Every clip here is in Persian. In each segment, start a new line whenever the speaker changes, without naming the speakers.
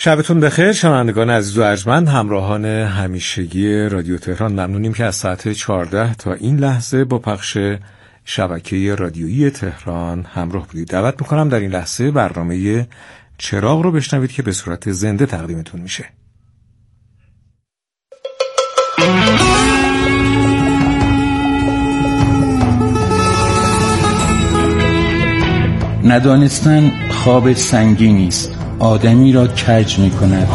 شبتون بخیر شنوندگان عزیز و ارجمند، همراهان همیشگی رادیو تهران. ممنونیم که از ساعت 14 تا این لحظه با پخش شبکه رادیویی تهران همراه بودید. دعوت میکنم در این لحظه برنامه چراغ رو بشنوید که به صورت زنده تقدیمتون میشه.
ندانستن خواب سنگینی است، آدمی را کج می کند.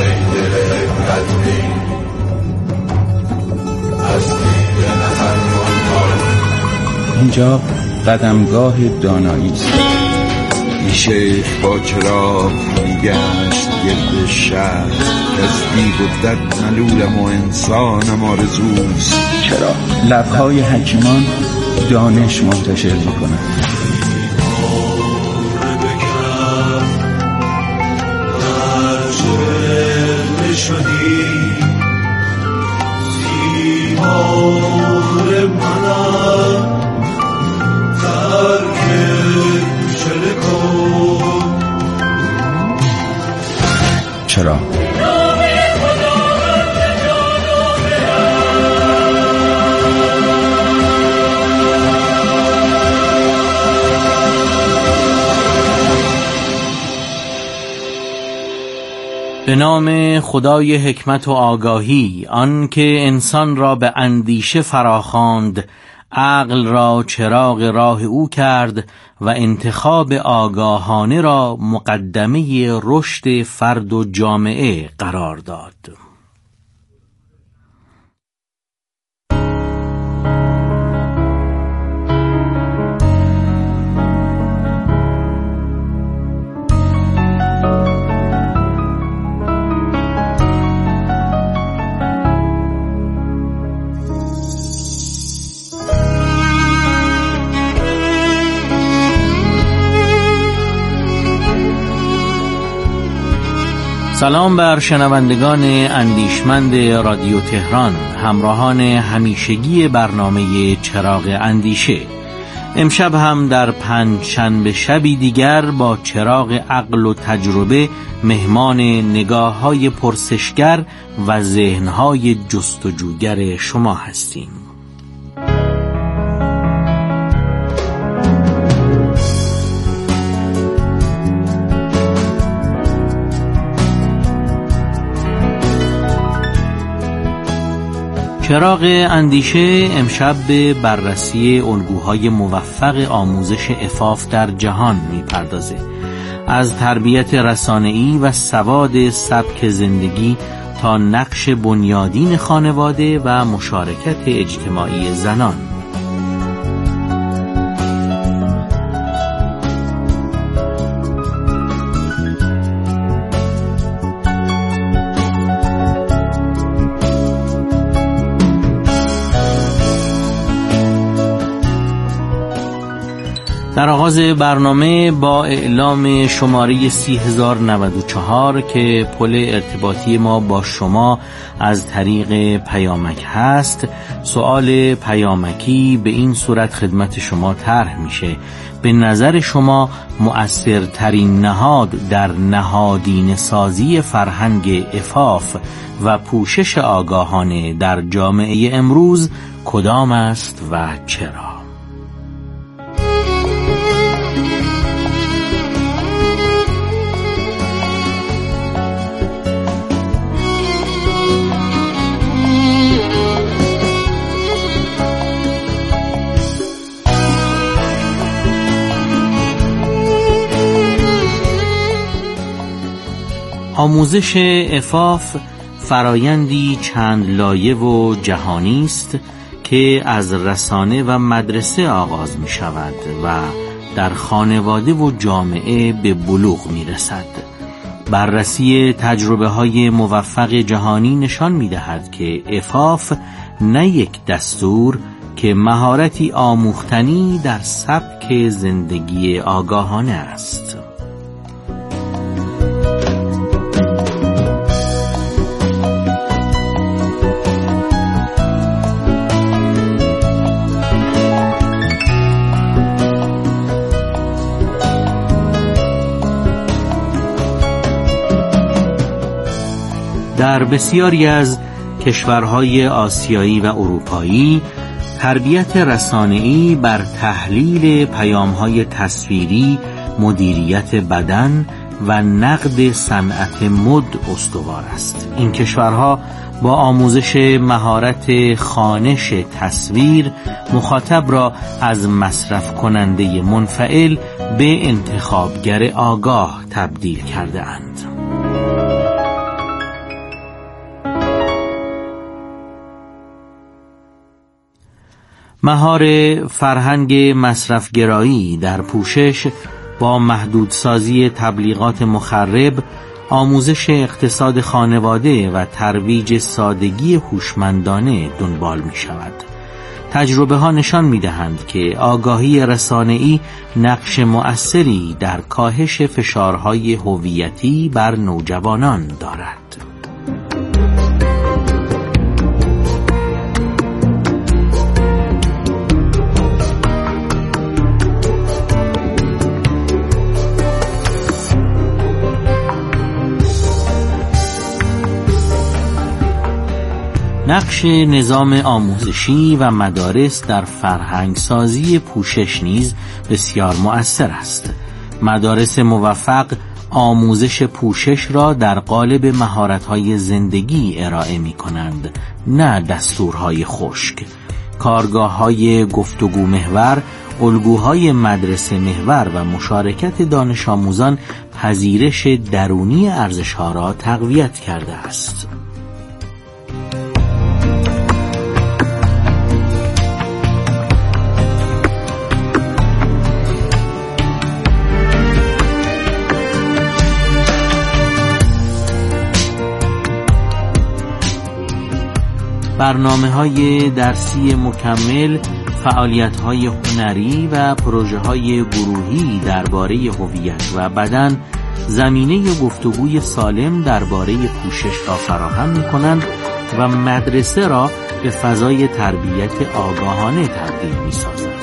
اینجا قدمگاه دانایی است.
شیخ با چراغ میگشت گرد شهر، از دیو و دد ملولم و انسانم آرزوست.
چرا لبهای حکیمان دانش منتشر می کند.
شدی سیمار منم ترک شده کن.
چرا؟
به نام خدای حکمت و آگاهی، آن که انسان را به اندیشه فراخواند، عقل را چراغ راه او کرد و انتخاب آگاهانه را مقدمه رشد فرد و جامعه قرار داد. سلام بر شنوندگان اندیشمند رادیو تهران، همراهان همیشگی برنامه چراغ اندیشه. امشب هم در پنجشنبه شبی دیگر با چراغ عقل و تجربه مهمان نگاه‌های پرسشگر و ذهن‌های جستجوگر شما هستیم. چراغ اندیشه امشب به بررسی الگوهای موفق آموزش عفاف در جهان می‌پردازه. از تربیت رسانه‌ای و سواد سبک زندگی تا نقش بنیادین خانواده و مشارکت اجتماعی زنان. در آغاز برنامه با اعلام شماره 3094 که پل ارتباطی ما با شما از طریق پیامک هست، سوال پیامکی به این صورت خدمت شما طرح میشه: به نظر شما مؤثرترین نهاد در نهادینه سازی فرهنگ عفاف و پوشش آگاهانه در جامعه امروز کدام است و چرا؟ آموزش عفاف فرایندی چند لایه و جهانی است که از رسانه و مدرسه آغاز می شود و در خانواده و جامعه به بلوغ می رسد. بررسی تجربه های موفق جهانی نشان می دهد که عفاف نه یک دستور که مهارتی آموختنی در سبک زندگی آگاهانه است. در بسیاری از کشورهای آسیایی و اروپایی تربیت رسانه‌ای بر تحلیل پیام‌های تصویری، مدیریت بدن و نقد صنعت مد استوار است. این کشورها با آموزش مهارت خوانش تصویر مخاطب را از مصرف کننده منفعل به انتخابگر آگاه تبدیل کرده اند. مهار فرهنگ مصرفگرایی در پوشش با محدودسازی تبلیغات مخرب، آموزش اقتصاد خانواده و ترویج سادگی هوشمندانه دنبال می شود. تجربه ها نشان می دهند که آگاهی رسانه‌ای نقش مؤثری در کاهش فشارهای هویتی بر نوجوانان دارد. نقش نظام آموزشی و مدارس در فرهنگسازی پوشش نیز بسیار مؤثر است. مدارس موفق آموزش پوشش را در قالب مهارت‌های زندگی ارائه می‌کنند، نه دستورهای خشک. کارگاه‌های گفتگو محور، الگوهای مدرسه محور و مشارکت دانش آموزان پذیرش درونی ارزش‌ها را تقویت کرده است. برنامه‌های درسی مکمل، فعالیت‌های هنری و پروژه‌های گروهی درباره هویت و بدن زمینه گفتگوی سالم درباره پوشش را فراهم می‌کنند و مدرسه را به فضای تربیت آگاهانه تبدیل می‌سازند.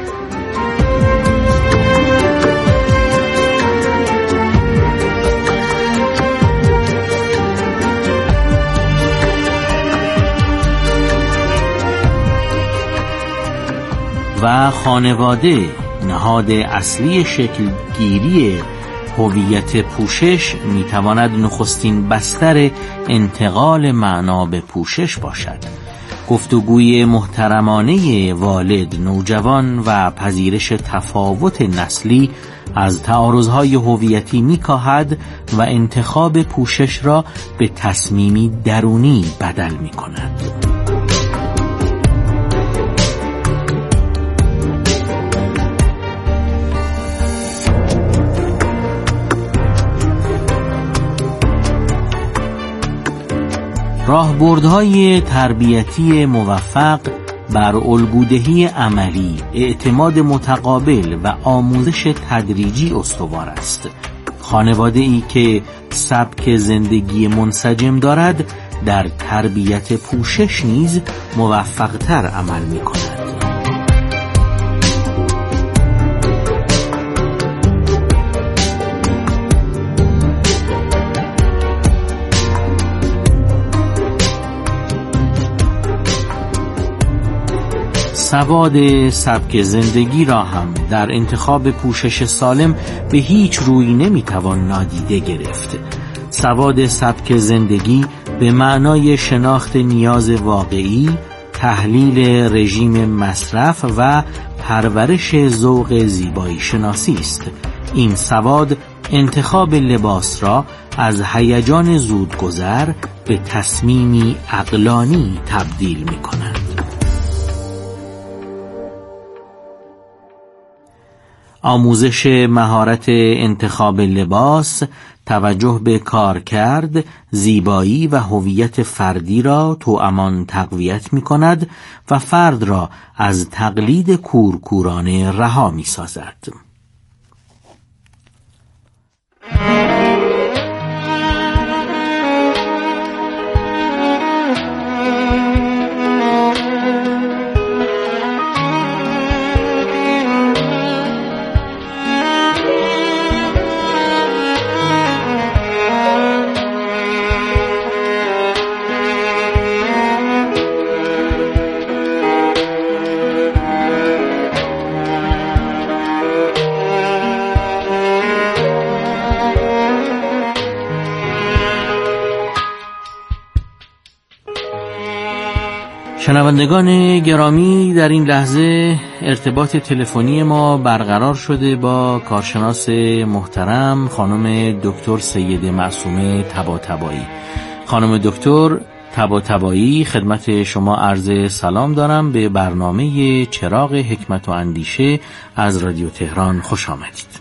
و خانواده نهاد اصلی شکلگیری هویت پوشش میتواند نخستین بستر انتقال معنا به پوشش باشد. گفتگوی محترمانه والد، نوجوان و پذیرش تفاوت نسلی از تعارضهای هویتی میکاهد و انتخاب پوشش را به تصمیمی درونی بدل میکند. راهبردهای تربیتی موفق بر الگودهی عملی، اعتماد متقابل و آموزش تدریجی استوار است. خانواده‌ای که سبک زندگی منسجم دارد در تربیت پوشش نیز موفق‌تر عمل می‌کند. سواد سبک زندگی را هم در انتخاب پوشش سالم به هیچ روی نمیتوان نادیده گرفت. سواد سبک زندگی به معنای شناخت نیاز واقعی، تحلیل رژیم مصرف و پرورش ذوق زیبایی شناسی است. این سواد انتخاب لباس را از هیجان زودگذر به تصمیمی عقلانی تبدیل می‌کند. آموزش مهارت انتخاب لباس، توجه به کارکرد، زیبایی و هویت فردی را توامان تقویت می‌کند و فرد را از تقلید کورکورانه رها می‌سازد. شنوندگان گرامی، در این لحظه ارتباط تلفنی ما برقرار شده با کارشناس محترم خانم دکتر سید معصومه طباطبایی. خانم دکتر طباطبایی، خدمت شما عرض سلام دارم. به برنامه چراغ حکمت و اندیشه از رادیو تهران خوش آمدید.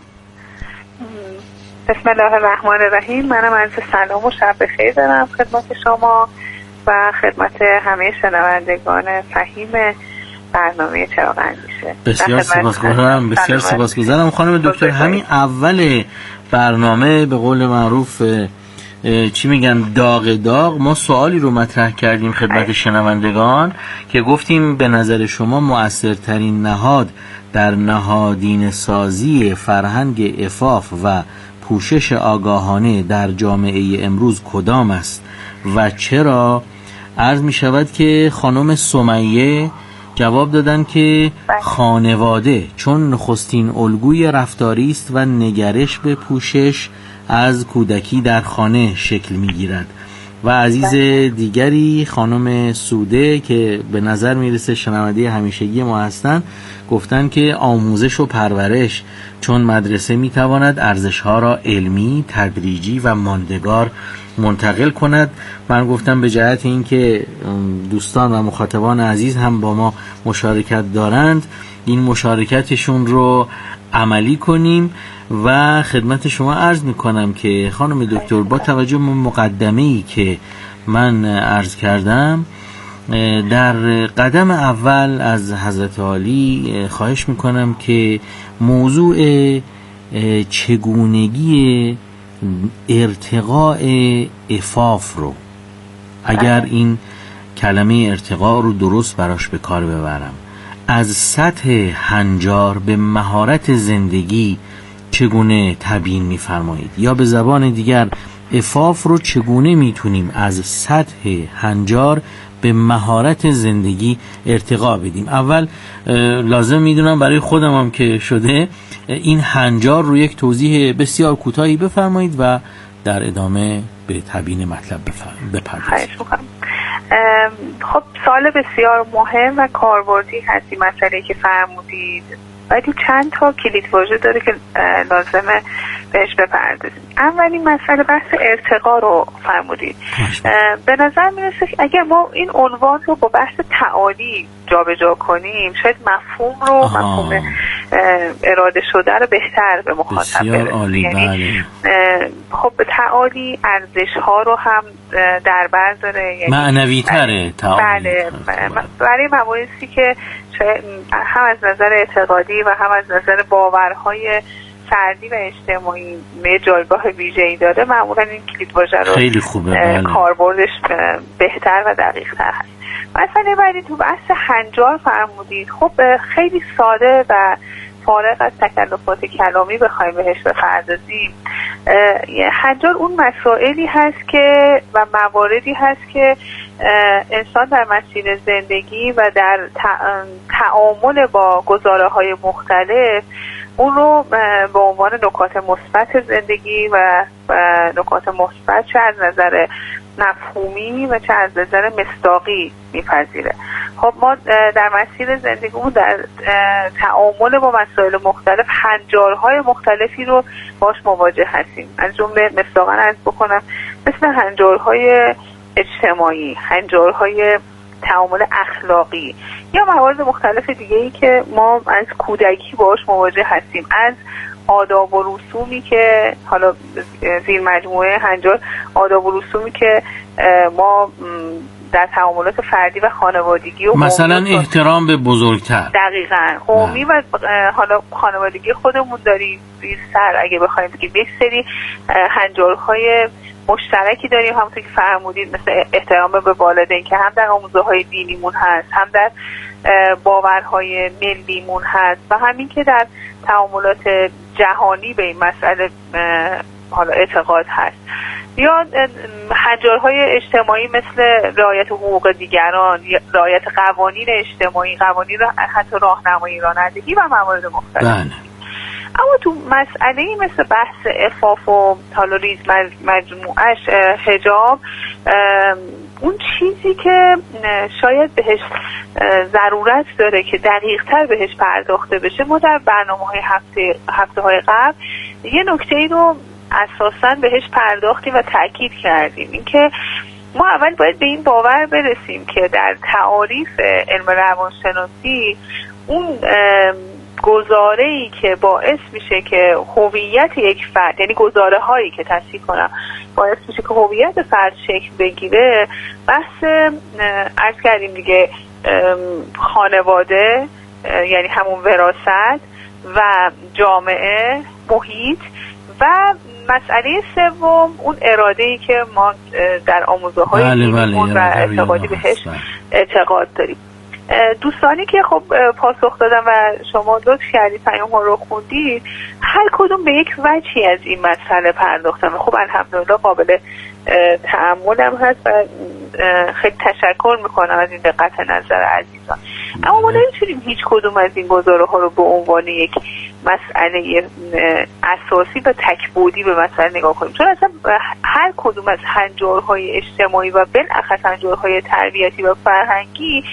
بسم الله الرحمن الرحیم. منم عرض سلام و شب بخیر دارم خدمت شما و خدمت همه شنوندگان فهیم برنامه چراغ اندیشه.
بسیار سپاسگزارم. بسیار سپاسگزارم خانم دکتر. همین اول برنامه به قول معروف چی میگن داغ ما سوالی رو مطرح کردیم خدمت شنوندگان که گفتیم به نظر شما مؤثرترین نهاد در نهادینه سازی فرهنگ عفاف و پوشش آگاهانه در جامعه امروز کدام است و چرا؟ عرض می شود که خانم سمیه جواب دادن که خانواده، چون نخستین الگوی رفتاری است و نگرش به پوشش از کودکی در خانه شکل می گیرد. و عزیز دیگری خانم سوده که به نظر میرسه شنونده همیشگی ما هستن گفتن که آموزش و پرورش، چون مدرسه میتواند ارزش‌ها را علمی، تدریجی و ماندگار منتقل کند. من گفتم به جهت اینکه دوستان و مخاطبان عزیز هم با ما مشارکت دارند این مشارکتشون رو عملی کنیم و خدمت شما عرض میکنم که خانم دکتر با توجه به مقدمه‌ای که من عرض کردم در قدم اول از حضرت عالی خواهش میکنم که موضوع چگونگی ارتقاء عفاف رو، اگر این کلمه ارتقاء رو درست براش به کار ببرم، از سطح هنجار به مهارت زندگی چگونه تبیین می‌فرمایید؟ یا به زبان دیگر عفاف رو چگونه میتونیم از سطح هنجار به مهارت زندگی ارتقا بدیم؟ اول لازم میدونم برای خودم هم که شده این هنجار رو یک توضیح بسیار کوتاهی بفرمایید و در ادامه به تبیین مطلب بپردازید.
خب سوال بسیار مهم و کاربردی هست این مسئله که فرمودید، ولی چند تا کلید واژه داره که لازمه بهش بپردازیم. اولین مسئله بحث ارتقا رو فرمودید. به نظر میرسه که اگر ما این عنوان رو با بحث تعالی جابجا کنیم شاید مفهوم اراده شده رو بهتر به مخاطب برسونیم. یعنی خب تعالی ارزش ها رو هم در بر داره، یعنی
معنوی تره تعالی.
بله، برای مواردی که هم از نظر اعتقادی و هم از نظر باورهای فردی و اجتماعی جایگاه ویژه‌ای داره، معمولا این کلیدواژه رو
خیلی خوبه
کاربردش بهتر و دقیق‌تر هست. مثلا بعدی تو بحث هنجار فرمودید. خب خیلی ساده و فارغ از تکلفات کلامی بخوایم بهش بپردازیم، هنجار اون مسائلی هست که و مواردی هست که انسان در مسیر زندگی و در تعامل با گزاره‌های مختلف اون رو به عنوان نکات مثبت زندگی و نکات مثبت چه از نظر مفهومی و چه از نظر مصداقی میپذیره. خب ما در مسیر زندگیمون در تعامل با مسائل مختلف هنجارهای مختلفی رو باش مواجه هستیم. از جمله مصداقاً عرض بکنم مثل هنجارهای اجتماعی، هنجارهای تعامل اخلاقی یا موارد مختلف دیگه‌ای که ما از کودکی باش مواجه هستیم، از آداب و رسومی که حالا زیر مجموعه هنجار آداب و رسومی که ما در تعاملات فردی و خانوادگی و
مثلا احترام به بزرگتر،
دقیقاً قومی و حالا خانوادگی خودمون داریم سر اگه بخوایم بگیم یک سری هنجارهای مشترکی داریم، همونطور که فرمودید مثل احترام به والدین که هم در آموزه‌های دینیمون هست، هم در باورهای ملیمون هست و همین که در تعاملات جهانی به این مسئله حالا اعتقاد هست. یا هنجارهای اجتماعی مثل رعایت حقوق دیگران، رعایت قوانین اجتماعی، قوانین حتی راهنمایی رانندگی و موارد مختلف. اما تو مسئله‌ای مثل بحث عفاف و حالا ریز مجموعش حجاب اون چیزی که شاید بهش ضرورت داره که دقیق‌تر بهش پرداخته بشه، ما در برنامه‌های هفته‌های قبل یه نکته‌ای رو اساساً بهش پرداختیم و تأکید کردیم، اینکه ما اول باید به این باور برسیم که در تعاریف علم روانشناسی اون گزاره‌ای که باعث میشه که هویت یک فرد، یعنی گزاره هایی که تصحیح کنم باعث میشه که هویت فرد شکل بگیره، بحث عرض کردیم دیگه خانواده، یعنی همون وراثت و جامعه، محیط، و مسئله سوم اون اراده‌ای که ما در آموزه‌های دینیمون و اعتقادی بهش اعتقاد داریم. دوستانی که خب پاسخ دادن و شما لطف کردید پیام ها رو خوندید، هر کدوم به یک وجهی از این مسئله پرداختن و خب الحمدلله قابل تأملم هست و خیلی تشکر میکنم از این دقت نظر عزیزان. اما ما نمیتونیم هیچ کدوم از این گزاره ها رو به عنوان یک مسئله اساسی و تکبودی به مسئله نگاه کنیم، چون اصلا هر کدوم از هنجارهای اجتماعی و بالاخص هنجارهای تربیتی و فرهنگی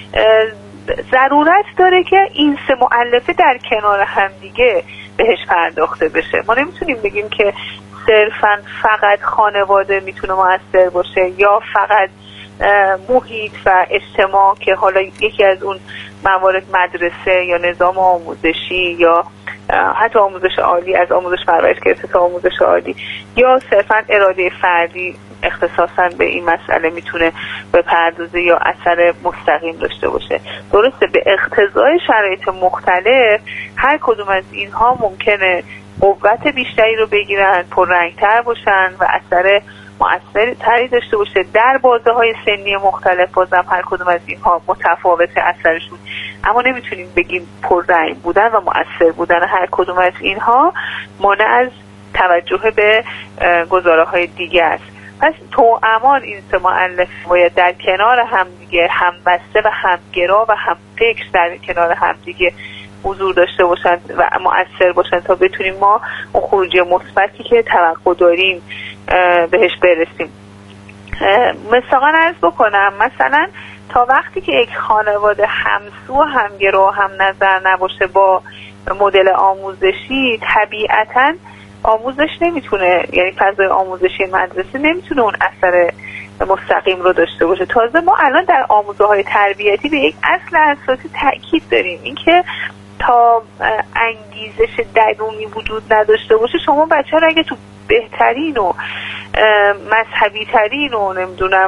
ضرورت داره که این سه مؤلفه در کنار همدیگه بهش پرداخته بشه. ما نمیتونیم بگیم که صرفاً فقط خانواده میتونه مؤثر باشه یا فقط محیط و اجتماع که حالا یکی از اون موارد مدرسه یا نظام آموزشی یا حتی آموزش عالی، از آموزش پرورش گرفته تا آموزش عالی، یا صرفاً اراده فردی اختصاصاً به این مسئله میتونه بپردازه یا اثر مستقیم داشته باشه. درسته به اقتضای شرایط مختلف هر کدوم از اینها ممکنه قوت بیشتری رو بگیرن، پررنگتر باشن و اثر مؤثر تری داشته باشه در بازه های سنی مختلف. بازم هر کدوم از اینها متفاوت اثرشون، اما نمیتونیم بگیم پررنگ بودن و مؤثر بودن هر کدوم از اینها مانع از توجه به گزاره های دیگه است. پس توامان این سه مؤلف باید در کنار همدیگه، همبسته و همگرا و همفکر در کنار همدیگه حضور داشته باشند و مؤثر باشند تا بتونیم ما اون خروجی مثبتی که توقع داریم بهش برسیم. مثلا عرض بکنم، مثلا تا وقتی که یک خانواده همسو و همگرا و هم نظر نباشه با مدل آموزشی، طبیعتاً آموزش نمیتونه، یعنی فضای آموزشی مدرسه نمیتونه اون اثر مستقیم رو داشته باشه. تازه ما الان در آموزه‌های تربیتی به یک اصل اساسی تاکید داریم، اینکه تا انگیزش درونی وجود نداشته باشه شما بچه رو اگه تو بهترین و مذهبی ترین و نمیدونم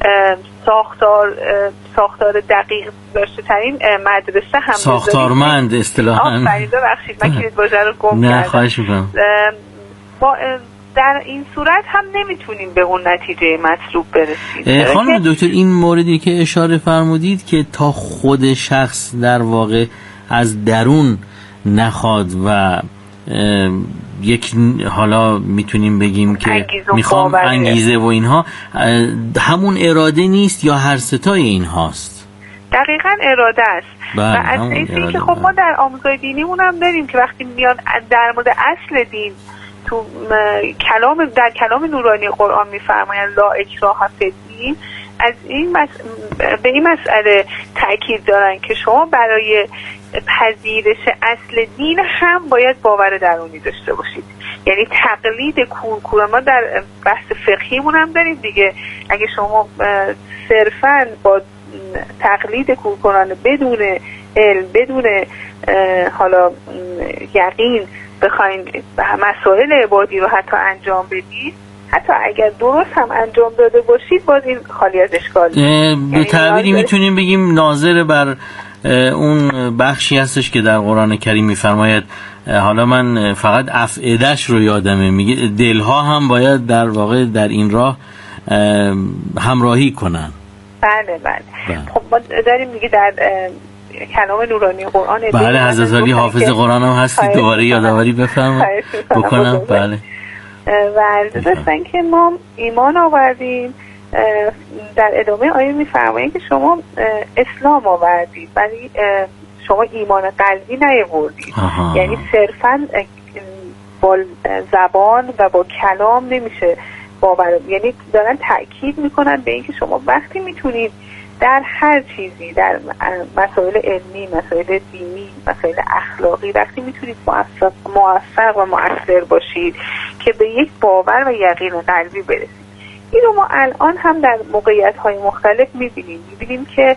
ساختار دقیق داشته ترین مدرسه هم
ساختارمند اصطلاحاً
ببخشید من کلید واژه رو گم
کردم. خواهش می‌کنم.
در این صورت هم نمیتونیم به اون نتیجه مطلوب برسیم.
خانم دکتر، این موردی که اشاره فرمودید که تا خود شخص در واقع از درون نخواد و یک حالا میتونیم بگیم که میخوام انگیزه و اینها، همون اراده نیست یا هر ستای این هاست؟
دقیقاً اراده است. و از اینکه خب ما در آموزهای دینیمون هم داریم که وقتی میان در مورد اصل دین تو در کلام نورانی قرآن میفرمایند لا اکراه فی الدین، از این به این مسئله تأکید دارن که شما برای پذیرش اصل دین هم باید باور درونی داشته باشید. یعنی تقلید کورکورانه ما در بحث فقهیمون هم داریم دیگه. اگه شما صرفاً با تقلید کورکورانه بدون علم، بدون حالا یقین بخواین مسائل عبادی رو حتی انجام بدید، حتی اگر درست هم انجام داده باشید باز این خالی از اشکال.
به تعبیری میتونیم بگیم ناظر بر اون بخشی هستش که در قرآن کریم میفرماید، حالا من فقط افعدش رو یادمه، میگه دلها هم باید در واقع در این راه همراهی کنن.
بله. خب ما داریم میگه در کلام نورانی قرآن،
بله حضرت علی حافظ قرآن هم هستید، دوباره یادآوری بفرمایید بکنم. بله.
و عرض داشتن که ما ایمان آوردیم، در ادامه آیه میفرمایید که شما اسلام آوردید ولی شما ایمان قلبی نیاوردید. یعنی صرفاً با زبان و با کلام نمیشه باور، یعنی دارن تأکید میکنن به اینکه شما وقتی میتونید در هر چیزی، در مسائل علمی، مسائل دینی، مسائل اخلاقی، وقتی میتونید موفق و مؤثر باشید که به یک باور و یقین قلبی برسید. این رو ما الان هم در موقعیت‌های مختلف میبینیم که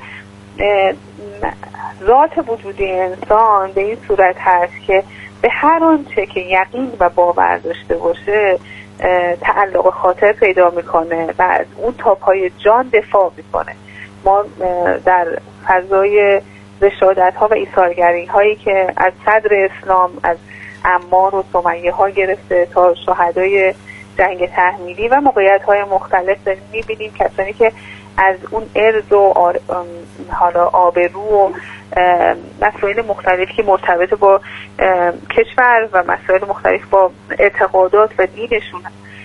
ذات وجودی انسان به این صورت هست که به هر آنچه که یقین و باور داشته باشه تعلق خاطر پیدا میکنه و از اون تا پای جان دفاع میکنه. ما در فضای رشادت ها و ایثارگری هایی که از صدر اسلام، از عمار و سمیه ها گرفته تا شهدای جنگ تحمیلی و موقعیت های مختلف داریم میبینیم کسانی که از اون ارز و حالا آبرو و مسائل مختلفی که مرتبط با کشور و مسائل مختلف با اعتقادات و دینشون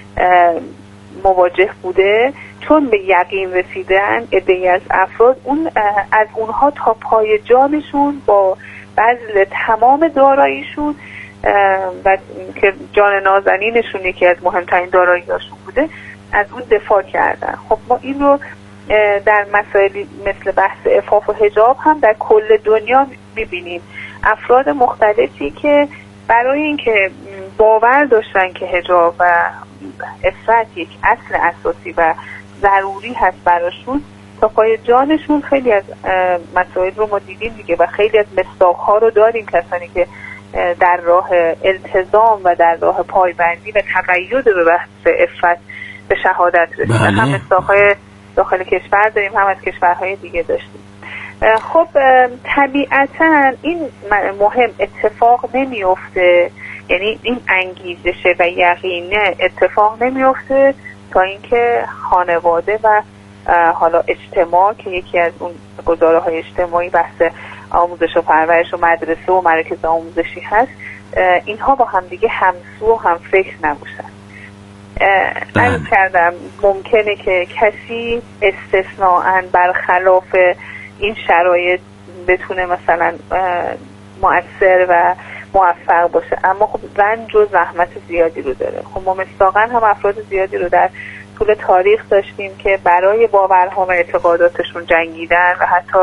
مواجه بوده، چون به یقین رسیدن عده‌ای از افراد از اونها تا پای جانشون با بذل تمام داراییشون و که جان نازنینشون یکی از مهمترین دارایی‌هاشون بوده از اون دفاع کردن. خب ما این رو در مسائلی مثل بحث عفاف و حجاب هم در کل دنیا میبینیم. افراد مختلفی که برای اینکه باور داشتن که حجاب و عفت یک اصل اساسی و ضروری هست براشون، تا پای جانشون خیلی از مسائل رو ما دیدیم دیگه و خیلی از مصداق‌ها رو داریم، کسانی که در راه التزام و در راه پایبندی و تقید به بحث عفت به شهادت رسیدن. هم مصداق‌های داخل کشور داریم، هم از کشورهای دیگه داشتیم. خب طبیعتاً این مهم اتفاق نمیفته، یعنی این انگیزش و یقینه اتفاق نمیفته تا اینکه خانواده و حالا اجتماع که یکی از اون گزاره‌های اجتماعی بحث آموزش و پرورش و مدرسه و مراکز آموزشی هست، اینها با هم دیگه همسو و هم فکر نباشن. عرض کردم ممکنه که کسی استثناءً برخلاف این شرایط بتونه مثلا مؤثر و موفق باشه، اما خب رنج و زحمت زیادی رو داره. خب ما مصداقاً هم افراد زیادی رو در طول تاریخ داشتیم که برای باورها و اعتقاداتشون جنگیدن و حتی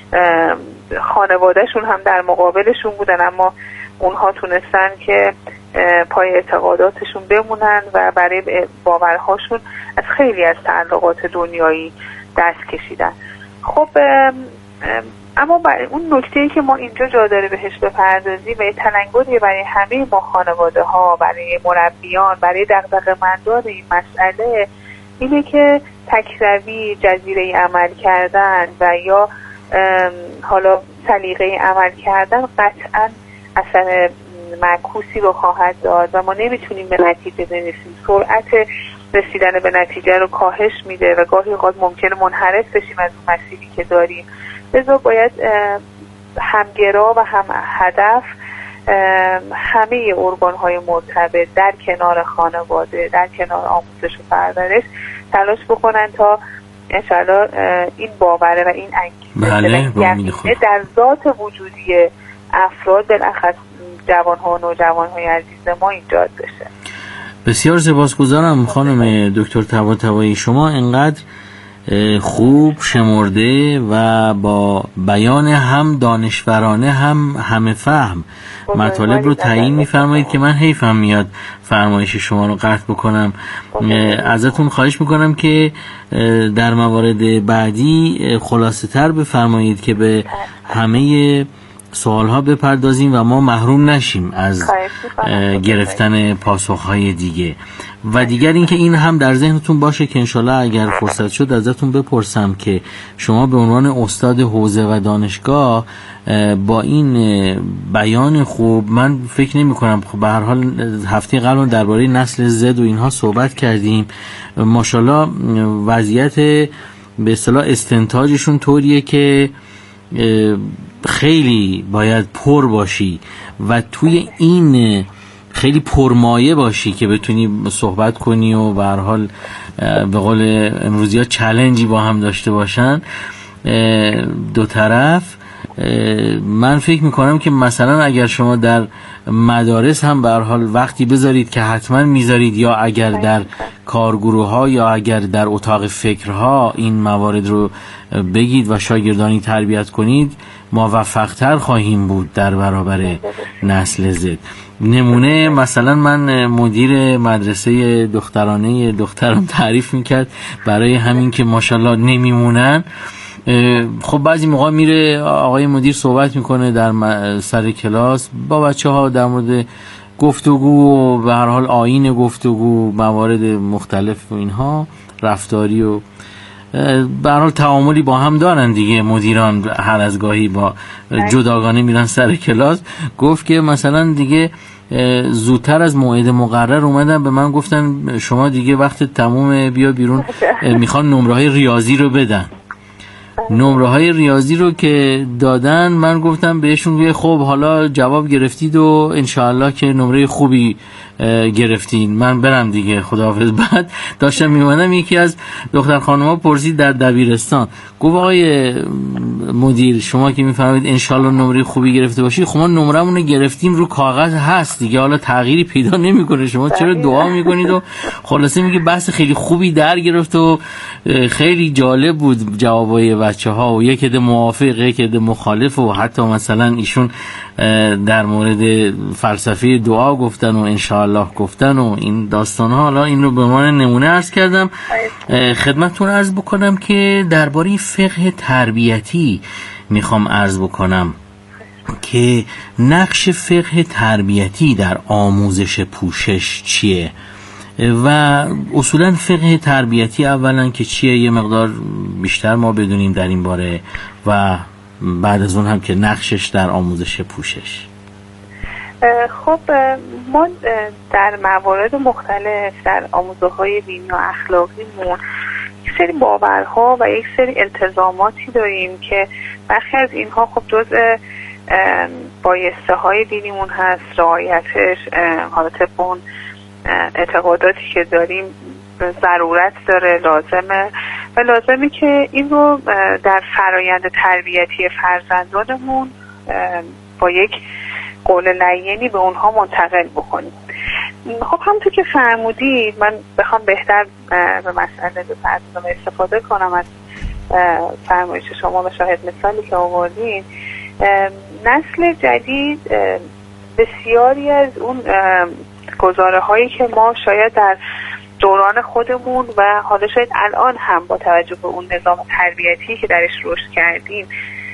خانوادهشون هم در مقابلشون بودن، اما اونها تونستن که پای اعتقاداتشون بمونن و برای باورهاشون از خیلی از تعلقات دنیایی دست کشیدن. خب اما اون نکته‌ای که ما اینجا جا داره بهش بپردازیم و یه تلنگری برای همه ما خانواده ها، برای مربیان، برای دغدغه‌مندان این مسئله اینه که تکروی، جزیره عمل کردن و یا حالا سلیقه عمل کردن قطعاً اثر معکوسی رو خواهد داد و ما نمیتونیم به نتیجه برسیم. سرعت رسیدن به نتیجه رو کاهش میده و گاهی اوقات ممکنه منحرف بشیم از اون مسیری که داریم. لذا باید همگرا و هم هدف همه ارگان‌های مرتبط در کنار خانواده، در کنار آموزش و پرورش تلاش بکنن تا انشاءالله این باوره و این انگیزه در ذات وجودی افراد بالاخص جوان‌ها و نوجوان‌های عزیز ما ایجاد بشه.
بسیار سپاسگزارم خانم دکتر طباطبایی، شما انقدر خوب شمرده و با بیان هم دانشورانه هم همه فهم مطالب رو تعیین می‌فرمایید که من حیفم میاد فرمایش شما رو قطع بکنم. ازتون خواهش میکنم که در موارد بعدی خلاصه تر بفرمایید که به همه سوالها بپردازیم و ما محروم نشیم از گرفتن پاسخهای دیگه. و دیگر اینکه این هم در ذهنتون باشه که انشالله اگر فرصت شد ازتون بپرسم که شما به عنوان استاد حوزه و دانشگاه با این بیان خوب، من فکر نمی کنم، خب به هر حال هفته قبل درباره نسل زد و اینها صحبت کردیم، ماشاءالله وضعیت به اصطلاح استنتاجشون طوریه که خیلی باید پر باشی و توی این خیلی پرمایه باشی که بتونی صحبت کنی و به هر حال به قول امروزی ها چالنجی با هم داشته باشن دو طرف من فکر میکنم که مثلا اگر شما در مدارس هم به هر حال وقتی بذارید که حتما میذارید، یا اگر در کارگروه ها یا اگر در اتاق فکرها این موارد رو بگید و شاگردانی تربیت کنید، موفق‌تر خواهیم بود در برابر نسل زد. نمونه مثلا من مدیر مدرسه دخترانه دخترم تعریف میکرد برای همین که ماشاءالله نمیمونن. خب بعضی موقع میره آقای مدیر صحبت میکنه در سر کلاس با بچه ها در مورد گفتگو و به هر حال آیین گفتگو، موارد مختلف و اینها، رفتاری و به هر حال تعاملی با هم دارن دیگه. مدیران هر از گاهی با جداگانه میرن سر کلاس. گفت که مثلا دیگه زودتر از موعد مقرر اومدن به من گفتن شما دیگه وقت تمومه، بیا بیرون، میخوان نمره‌های ریاضی رو بدن. نمره‌های ریاضی رو که دادن من گفتم بهشون خب حالا جواب گرفتید و انشاءالله که نمره خوبی گرفتین، من برم دیگه، خداحافظ. بعد داشتم میمونم یکی از دختر خانم‌ها پرسید در دبیرستان، گفت آقای مدیر شما که میفهمید انشاءالله نمره خوبی گرفته باشید، خب ما نمرمون رو گرفتیم، رو کاغذ هست دیگه، حالا تغییری پیدا نمیکنه، شما چرا دعا میکنید؟ و خلاصه میگه بحث خیلی خوبی در گرفت و خیلی جالب بود جوابای بچه‌ها و یک عده موافق، یک عده مخالف، و حتی مثلا ایشون در مورد فلسفه دعا گفتن و انشاءالله گفتن و این داستان‌ها. حالا این رو به عنوان نمونه عرض کردم. خدمتتون عرض بکنم که درباره فقه تربیتی میخوام عرض بکنم که نقش فقه تربیتی در آموزش پوشش چیه و اصولا فقه تربیتی اولا که چیه، یه مقدار بیشتر ما بدونیم در این باره، و بعد از اون هم که نقشش در آموزش پوشش.
خب ما در موارد مختلف در آموزه‌های دینی و اخلاقیمون یک سری باورها و یک سری التزاماتی داریم که برخی از اینها خب جزء بایسته های دینیمون هست، رعایتش حالا طبق اون اعتقاداتی که داریم ضرورت داره، لازمه و لازمه که این رو در فرایند تربیتی فرزندانمون با یک قول لینی به اونها منتقل بکنیم. خب همونطور که فرمودید، من بخوام بهتر به مسئله بپردازم استفاده کنم از فرمایش شما و شاهد مثالی که آوردین. نسل جدید بسیاری از اون گزاره هایی که ما شاید در دوران خودمون و حالا شاید الان هم با توجه به اون نظام تربیتی که درش رشد کردیم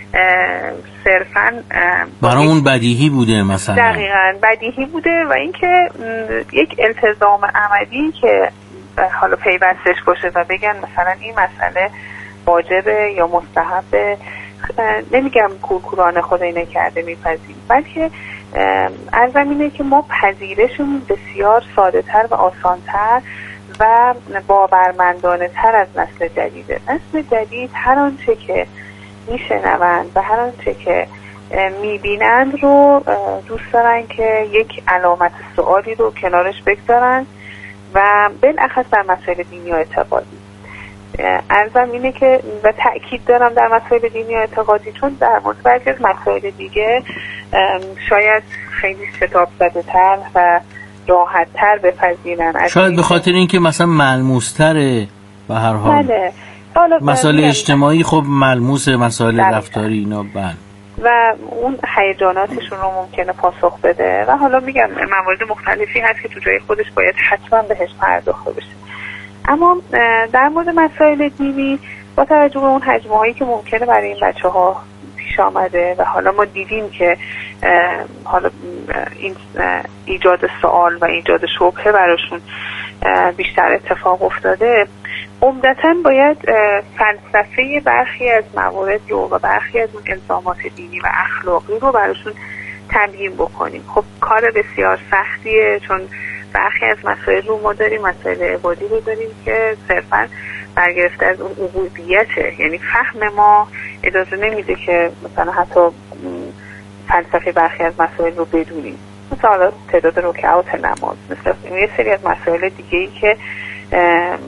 صرفاً
برامون بدیهی بوده، مثلا
دقیقاً بدیهی بوده و اینکه یک التزام عملی که حالا پیوستش باشه و بگن مثلا این مسئله واجبه یا مستحبه، نمیگم کورکورانه خدایی نکرده میپذیریم، بلکه عرضم اینه که ما پذیرشمون بسیار ساده تر و آسانتر و باورمندانه تر از نسل جدیده. نسل جدید هر آنچه که میشنوند و هر آنچه که میبینند رو دوست دارن که یک علامت سوالی رو کنارش بگذارن و بالاخص در مسائل دینی و اعتقادی. عرضم اینه که و تأکید دارم در مسائل دینی و اعتقادی، چون در مورد بعضی از مسائل دیگه شاید خیلی شتاب زده تر و راحت تر بپذیرن،
شاید به خاطر اینکه مثلا ملموس تره به هر حال.
بله.
مسائل اجتماعی خب ملموسه، مسائل رفتاری اینا بله،
و اون هیجاناتشون رو ممکنه پاسخ بده و حالا میگم موارد مختلفی هست که تو جای خودش باید حتما بهش پرداخته بشه. اما در مورد مسائل دینی با توجه به اون حجمه هایی که ممکنه برای این بچه ها پیش آمده و حالا ما دیدیم که حالا این ایجاد سوال و ایجاد شبهه براشون بیشتر اتفاق افتاده، عمدتاً باید فلسفه برخی از موارد و برخی از اون الزامات دینی و اخلاقی رو براشون تبیین بکنیم. خب کار بسیار سختیه، چون برخی از مسائل رو ما داریم، مسائل عبادی رو داریم که صرفاً برگرفته از اون عبودیته، یعنی فهم ما اجازه نمیده که مثلا حتی فلسفه برخی از مسائل رو بدونیم، مثلا تعداد رکعات نماز، مثلا یه سری از مسائل دیگه‌ای که